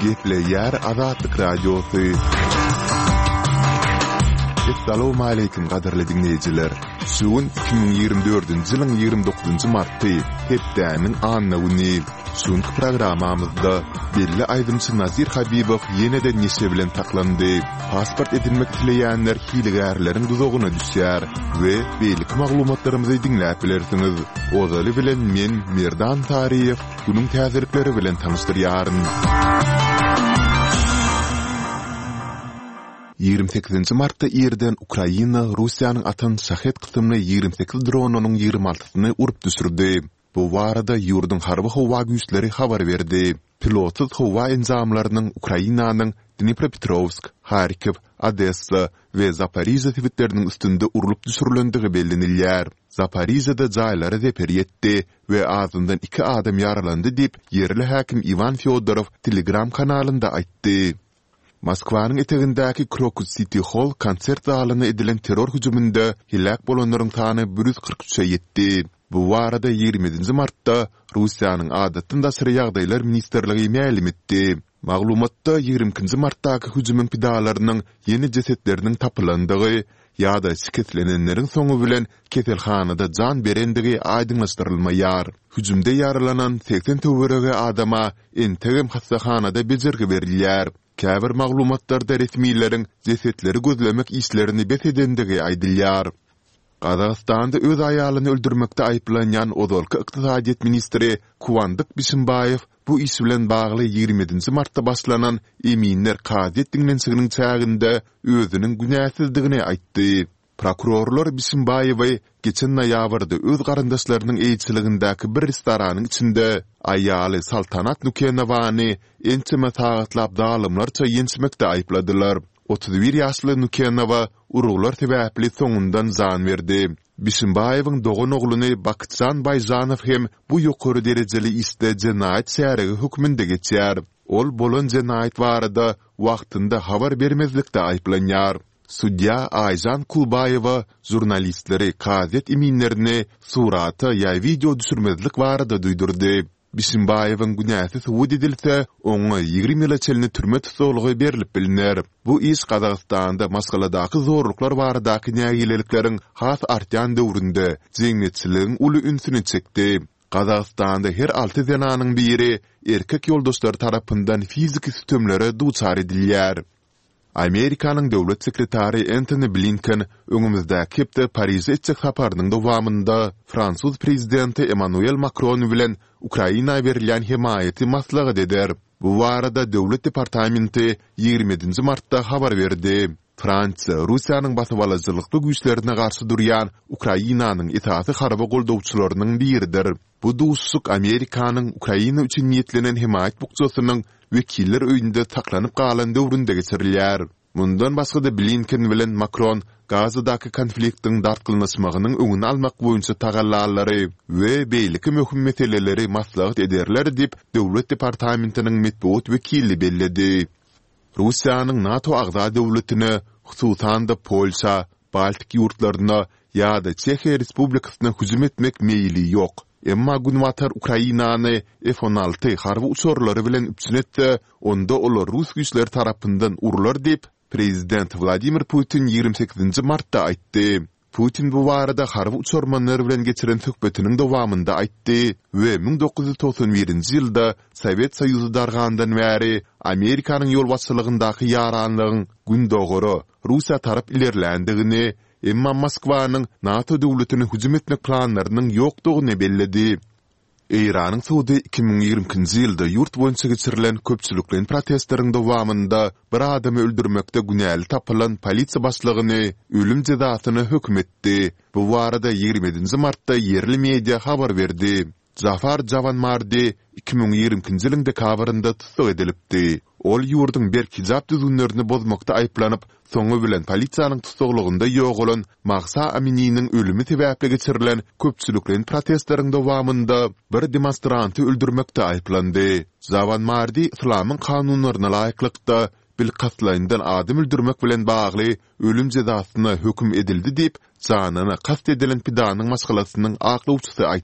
Gepleyer Azatlyk Radiosu. Assalamu alaykum gaderli dinleyijiler. Şuun 2024-nji ýylyň 29-njy marty hepdäniň anna güni. Şuňky programamyzda belli aýdymçy Nazir Habibow ýene-de neşe bilen taklandy. Pasport edinmek dileýänler hilegärleriň duzagyna düşýär we belli maglumatlarymyzy dinläp bilersiňiz. Ozaly bilen men Merdan Tariýew günüň täzirlikleri bilen tanystyryaryn. 28 martda ýerden Ukraina Russiýanyň atan şahet kysymly 28 dronunyň 26-syny urup düşürdi. Bu barada ýurdun harby howa güýçleri habar berdi. Pilotsuz howa enzamlarynyň Ukrainanyň Dnipropetrovsk, Harkiv, Odessa we Zaporizhia tewitleriniň üstünde urulup düşürilendigi bellenilýär. Zaporizhiada jaýlary zeper ýetdi we azyndan 2 adam ýaralandy diýip ýerli häkim Ivan Fyodorov Telegram kanalynda aýtdy. Moskwanyň etegindäki Krokus City Hall konsert zalyna edilen terror hüjüminde hilak bolanlaryň sany 143-e ýetdi. Bu barada 20 martda Russiýanyň adatynda syry ýagdaýlar ministerligi ma'lum etdi. Maglumatda 20 martdaky hüjümüň pidalarynyň ýeni jesetleriniň tapylandygy ýa-da şiketlenenleriň soňu bilen keselhanada jan berendigi aýdynlaşdyrylmaýar. Hüjümde ýaralanan 80 töwerege adama entegem hastahanada bezirgi berilýär. Käbir maglumatlarda resmiýlerin jesetleri gözlemek işlerini betedendigi aýdylýar. Qazaqstanda öz aýalyny öldürmekde aýplanýan Ozalky ykdysadyýet ministri Kuwandyk Bişimbaýew bu iş bilen bagly 27 martda başlanan eminler kadet dinlensiginiň çäginde özüniň günäsizdigini aýtdy. Prokurorlar Bişimbaýewy geçen noýabrda öz garandaşlarynyň eýçiligindäki bir restoranyň içinde aýaly Saltanat Nukenowany ençeme taýgatlap dalymlarça ýençmekde aýpladylar. 31 ýaşly Nukenowa uruglar sebäpli soňundan jan berdi. Bişimbaýewiň dogan ogluny Bakitjan Bayjanow hem bu ýokary derejeli iste jenaýat şäherigi hukmynda geçýär. Ol bolan jenaýat barada wagtynda habar bermezlikde aýplanýar. Sudya Ayjan Kulbayewa jurnalistleri kadet eminlerini surata ýa video düşürmezlik barada duýdurdy. Bişimbaýewiň günäsi suwud edilse, oňa 20 ýyla çelini türme tutulgy berilip bilinär. Bu iş Qazaqstanda masgaladaky zorluklar baradaky nägileliklerin has artýan döwründe jeňmetçiligiň uly ünsüni çekdi. Qazaqstanda her 6 zananyň biri erkek ýoldaşlary tarapyndan fiziki sütemlere duçar edilýär. Amerikanyň döwlet sekretary Antony Blinken öňümüzdäki hepde Paris'e etjek saparynyň dowamında Fransuz prezidenti Emmanuel Macron bilen Ukraina berilýän himaýaty maslahat eder. Bu barada döwlet departamenti 27 martda habar berdi. Fransiýa Russiýanyň basyp alyjylykly güýçlerine garşy durýan Ukrainanyň itaty harby goldawçylarynyň biridir. Bu duşsuk Amerikanyň Ukraina üçin niýetlenen himaýat bukçasynyň wekiller öýünde taklanyp galan döwründe geçirilýär. Mundan başga da Blinken bilen Macron Gazadaky konfliktiň dartgylanyşmagynyň öňüni almak boýunça tagallary we beýleki möhüm meseleleri maslahat ederler diýip döwlet departamentiniň medeniýet wekili belledi. Russiýanyň NATO agza döwletine, hususan da Polşa, Baltik ýurtlaryna ýa-da Çekiýa Respublikasyna hüjüm etmek meýili ýok. Emma günwatar Ukrainany F-16 harby uçurlary bilen üpsünetde, onda olar Rus güýçleri tarapyndan urular diýip Prezident Vladimir Putin 28 martda aýtdy. Putin bu barada harby uçurmanlary bilen geçiren söhbetiniň dowamynda aýtdy we 1991-nji ýylda Sowet Soýuzy dargandan bäri Amerikanyň ýol başçylygyndaky ýaranlygyň gündogary Russiýa tarap ilerlendigini, emma Moskwanyň NATO döwletine hüjüm etmek planlarynyň ýokdugyny belledi. Iranyň Suudi 2020-nji ýylda ýurt boýunça geçirilen köpçüliklen protestlaryň dowamynda bir adamy öldürmekde günäli tapylan polisiýa başlygyny ölüm jazasyna hökm etdi. Bu barada 27 martda yerli media habar berdi. Zafar Javanmardi 2020-nji ýylyň dekabrynda tutsak edilipdi. Ol ýurdun berk hijab düzgünlerini bozmakda aýplanyp, soňu bilen polisiýanyň tutsaklygynda ýok bolan Mahsa Amini'niň ölümi sebäpli geçirilen köpçüliklen protestlaryň dowamynda bir demonstranty öldürmekde aýplandy. Javanmardi islamyň kanunlaryna laýyklykda bil katlaýyndan adam öldürmek bilen bagly ölüm jazasyna hökm edildi diýip janyna kast edilen pidanyň maskalasynyň aklawçysy